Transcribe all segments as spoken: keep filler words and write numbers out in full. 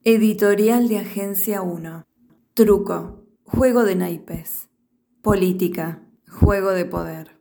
Editorial de Agencia uno. Truco, juego de naipes. Política, juego de poder.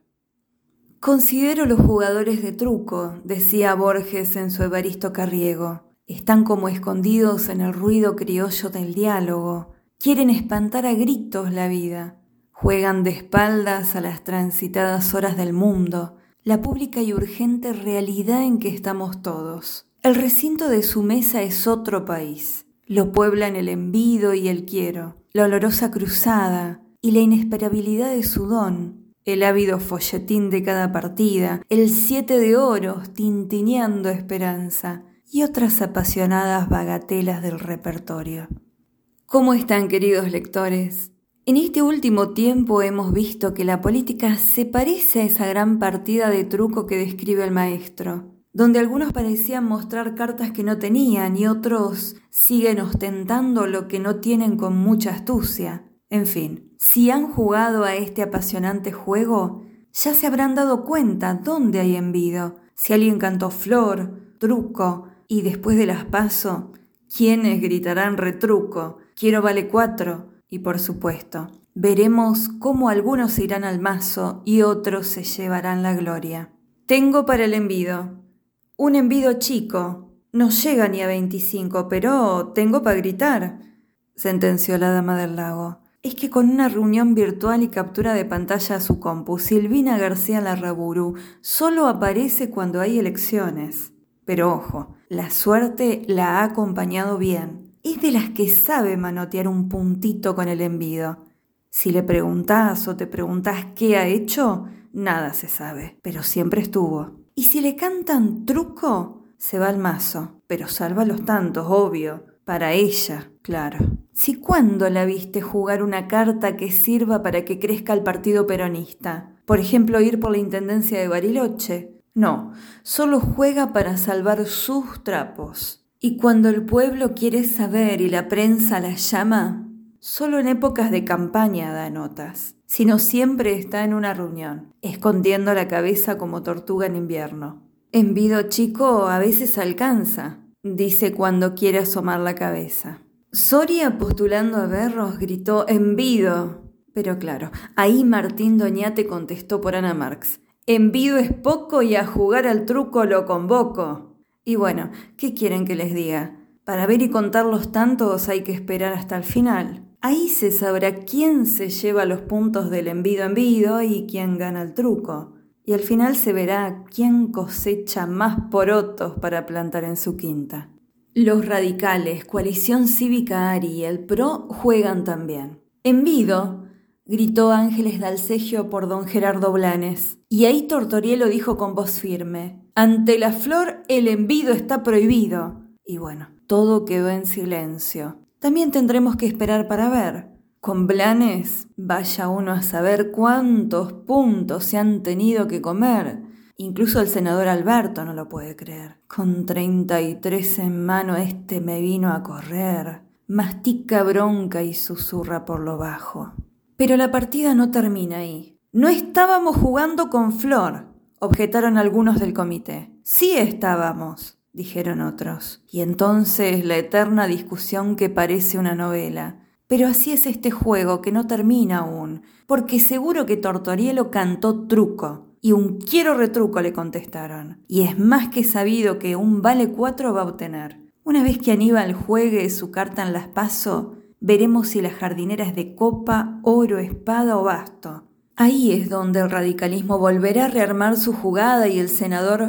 Considero los jugadores de truco, decía Borges en su Evaristo Carriego. Están como escondidos en el ruido criollo del diálogo. Quieren espantar a gritos la vida. Juegan de espaldas a las transitadas horas del mundo, la pública y urgente realidad en que estamos todos. El recinto de su mesa es otro país. Lo pueblan el envido y el quiero, la olorosa cruzada y la inesperabilidad de su don, el ávido folletín de cada partida, el siete de oros tintineando esperanza y otras apasionadas bagatelas del repertorio. ¿Cómo están, queridos lectores? En este último tiempo hemos visto que la política se parece a esa gran partida de truco que describe el maestro, donde algunos parecían mostrar cartas que no tenían y otros siguen ostentando lo que no tienen con mucha astucia. En fin, si han jugado a este apasionante juego, ya se habrán dado cuenta dónde hay envido, si alguien cantó flor, truco, y después de las paso, quienes gritarán retruco, quiero vale cuatro, y por supuesto, veremos cómo algunos se irán al mazo y otros se llevarán la gloria. Tengo para el envido. Un envido chico, no llega ni a veinticinco, pero tengo para gritar, sentenció la dama del lago. Es que con una reunión virtual y captura de pantalla a su compu, Silvina García Larraburu solo aparece cuando hay elecciones. Pero ojo, la suerte la ha acompañado bien. Es de las que sabe manotear un puntito con el envido. Si le preguntás o te preguntás qué ha hecho, nada se sabe, pero siempre estuvo. Y si le cantan truco, se va al mazo, pero salva los tantos, obvio, para ella, claro. Si cuándo la viste jugar una carta que sirva para que crezca el partido peronista, por ejemplo, ir por la intendencia de Bariloche, no, solo juega para salvar sus trapos. Y cuando el pueblo quiere saber y la prensa la llama, solo en épocas de campaña da notas, sino siempre está en una reunión, escondiendo la cabeza como tortuga en invierno. Envido chico a veces alcanza, dice cuando quiere asomar la cabeza. Soria, postulando a Berros, gritó envido, pero claro, ahí Martín Doñate contestó por Ana Marx. Envido es poco y a jugar al truco lo convoco. Y bueno, ¿qué quieren que les diga? Para ver y contar los tantos hay que esperar hasta el final. Ahí se sabrá quién se lleva los puntos del envido-envido y quién gana el truco. Y al final se verá quién cosecha más porotos para plantar en su quinta. Los radicales, Coalición Cívica Ari y el P R O juegan también. Envido, gritó Ángeles Dalcegio por don Gerardo Blanes. Y ahí Tortorielo dijo con voz firme, ante la flor el envido está prohibido. Y bueno, todo quedó en silencio. También tendremos que esperar para ver. Con Blanes, vaya uno a saber cuántos puntos se han tenido que comer. Incluso el senador Alberto no lo puede creer. Con treinta y tres en mano este me vino a correr. Mastica bronca y susurra por lo bajo. Pero la partida no termina ahí. No estábamos jugando con flor, objetaron algunos del comité. Sí estábamos, dijeron otros. Y entonces la eterna discusión que parece una novela. Pero así es este juego que no termina aún, porque seguro que Tortorielo cantó truco, y un quiero retruco le contestaron. Y es más que sabido que un vale cuatro va a obtener. Una vez que Aníbal juegue su carta en las paso, veremos si la jardinera es de copa, oro, espada o basto. Ahí es donde el radicalismo volverá a rearmar su jugada y el senador...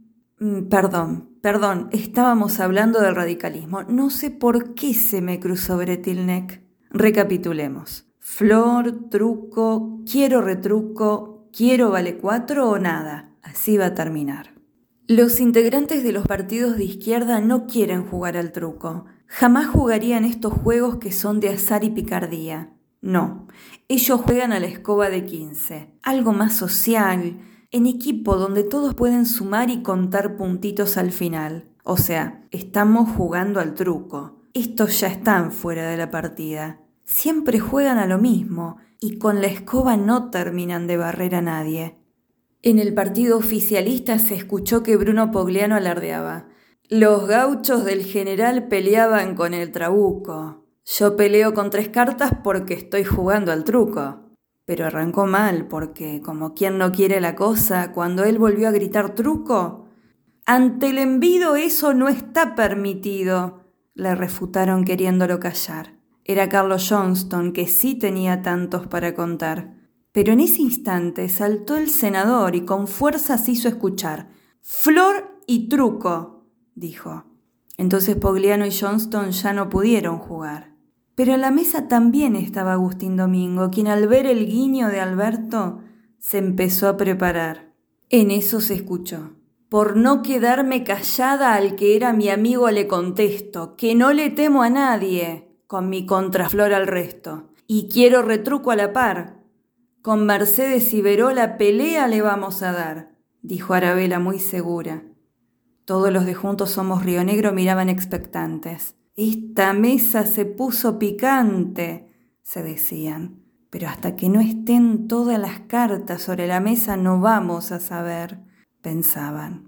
Perdón, perdón, estábamos hablando del radicalismo. No sé por qué se me cruzó Bretilnec. Recapitulemos. Flor, truco, quiero retruco, quiero vale cuatro o nada. Así va a terminar. Los integrantes de los partidos de izquierda no quieren jugar al truco. Jamás jugarían estos juegos que son de azar y picardía. No, ellos juegan a la escoba de quince. Algo más social, en equipo donde todos pueden sumar y contar puntitos al final. O sea, estamos jugando al truco. Estos ya están fuera de la partida. Siempre juegan a lo mismo y con la escoba no terminan de barrer a nadie. En el partido oficialista se escuchó que Bruno Pogliano alardeaba. Los gauchos del general peleaban con el trabuco. Yo peleo con tres cartas porque estoy jugando al truco. Pero arrancó mal porque, como quien no quiere la cosa, cuando él volvió a gritar truco, «Ante el envido eso no está permitido», le refutaron queriéndolo callar. Era Carlos Johnston, que sí tenía tantos para contar. Pero en ese instante saltó el senador y con fuerza se hizo escuchar. «Flor y truco», dijo. Entonces Pogliano y Johnston ya no pudieron jugar. Pero en la mesa también estaba Agustín Domingo, quien al ver el guiño de Alberto se empezó a preparar. En eso se escuchó. «Por no quedarme callada al que era mi amigo le contesto, que no le temo a nadie, con mi contraflor al resto, y quiero retruco a la par. Con Mercedes y Verola pelea le vamos a dar», dijo Arabella muy segura. Todos los de Juntos Somos Río Negro miraban expectantes. «Esta mesa se puso picante», se decían. «Pero hasta que no estén todas las cartas sobre la mesa no vamos a saber», pensaban.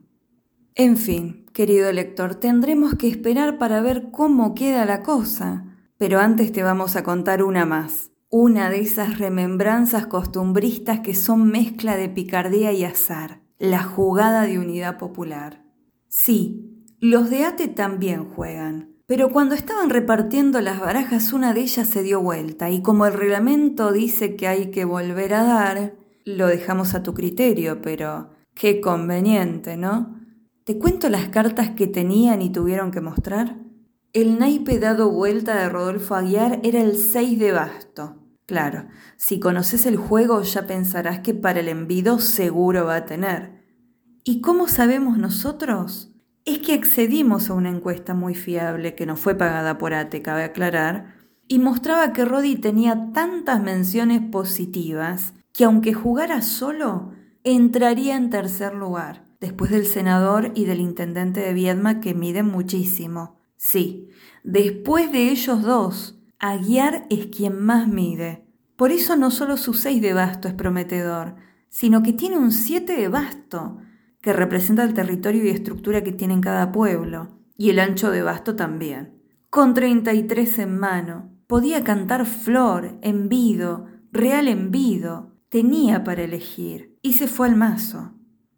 En fin, querido lector, tendremos que esperar para ver cómo queda la cosa. Pero antes te vamos a contar una más. Una de esas remembranzas costumbristas que son mezcla de picardía y azar. La jugada de Unidad Popular. Sí, los de Ate también juegan. Pero cuando estaban repartiendo las barajas, una de ellas se dio vuelta y como el reglamento dice que hay que volver a dar, lo dejamos a tu criterio, pero qué conveniente, ¿no? ¿Te cuento las cartas que tenían y tuvieron que mostrar? El naipe dado vuelta de Rodolfo Aguiar era el seis de basto. Claro, si conoces el juego ya pensarás que para el envido seguro va a tener. ¿Y cómo sabemos nosotros? Es que accedimos a una encuesta muy fiable que no fue pagada por Ate, cabe aclarar, y mostraba que Rodi tenía tantas menciones positivas que aunque jugara solo, entraría en tercer lugar, después del senador y del intendente de Viedma que miden muchísimo. Sí, después de ellos dos, Aguiar es quien más mide. Por eso no solo su seis de basto es prometedor, sino que tiene un siete de basto, que representa el territorio y estructura que tiene en cada pueblo, y el ancho de basto también. Con treinta y tres en mano, podía cantar flor, envido, real envido, tenía para elegir, y se fue al mazo.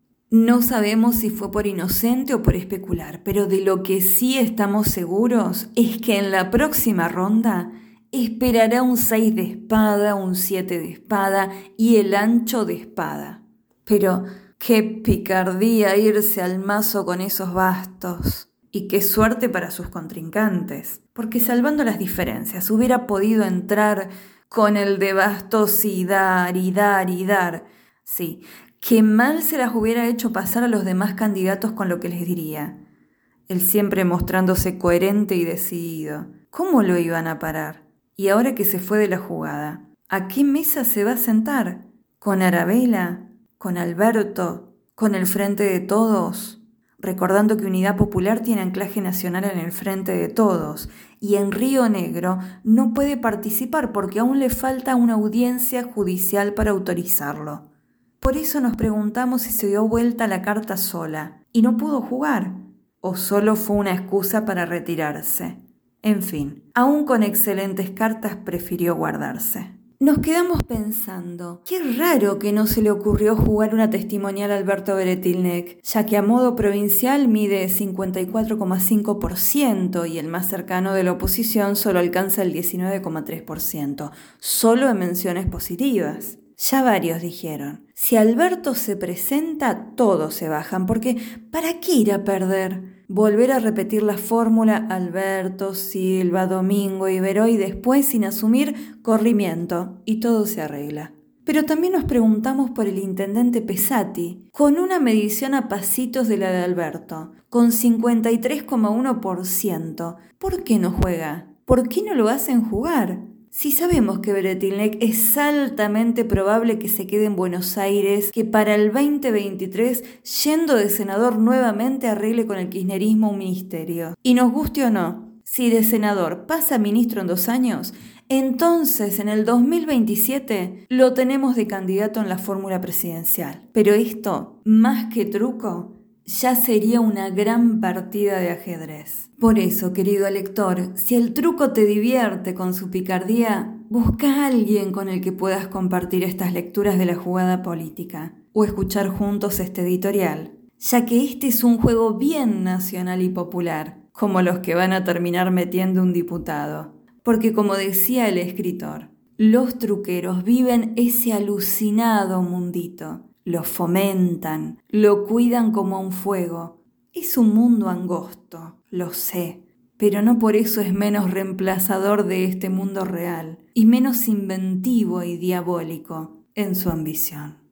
No sabemos si fue por inocente o por especular, pero de lo que sí estamos seguros es que en la próxima ronda esperará un seis de espada, un siete de espada y el ancho de espada. Pero qué picardía irse al mazo con esos bastos. Y qué suerte para sus contrincantes, porque salvando las diferencias hubiera podido entrar con el de bastos y dar y dar y dar. Sí, qué mal se las hubiera hecho pasar a los demás candidatos con lo que les diría. Él siempre mostrándose coherente y decidido. ¿Cómo lo iban a parar? Y ahora que se fue de la jugada, ¿a qué mesa se va a sentar? ¿Con Arabella? ¿Con Alberto? ¿Con el Frente de Todos? Recordando que Unidad Popular tiene anclaje nacional en el Frente de Todos y en Río Negro no puede participar porque aún le falta una audiencia judicial para autorizarlo. Por eso nos preguntamos si se dio vuelta la carta sola y no pudo jugar, o solo fue una excusa para retirarse. En fin, aún con excelentes cartas prefirió guardarse. Nos quedamos pensando, qué raro que no se le ocurrió jugar una testimonial a Alberto Beretilnec, ya que a modo provincial mide cincuenta y cuatro coma cinco por ciento y el más cercano de la oposición solo alcanza el diecinueve coma tres por ciento, solo en menciones positivas. Ya varios dijeron, si Alberto se presenta, todos se bajan, porque ¿para qué ir a perder? Volver a repetir la fórmula Alberto, Silva, Domingo y Veró y después sin asumir corrimiento y todo se arregla. Pero también nos preguntamos por el intendente Pesati, con una medición a pasitos de la de Alberto, con cincuenta y tres coma uno por ciento. ¿Por qué no juega? ¿Por qué no lo hacen jugar? Si sabemos que Beretilnec es altamente probable que se quede en Buenos Aires, que para el veinte veintitrés, yendo de senador nuevamente arregle con el kirchnerismo un ministerio. Y nos guste o no, si de senador pasa a ministro en dos años, entonces en el dos mil veintisiete lo tenemos de candidato en la fórmula presidencial. Pero esto, más que truco, ya sería una gran partida de ajedrez. Por eso, querido lector, si el truco te divierte con su picardía, busca a alguien con el que puedas compartir estas lecturas de la jugada política o escuchar juntos este editorial, ya que este es un juego bien nacional y popular, como los que van a terminar metiendo un diputado. Porque como decía el escritor, los truqueros viven ese alucinado mundito, lo fomentan, lo cuidan como a un fuego. Es un mundo angosto, lo sé, pero no por eso es menos reemplazador de este mundo real y menos inventivo y diabólico en su ambición.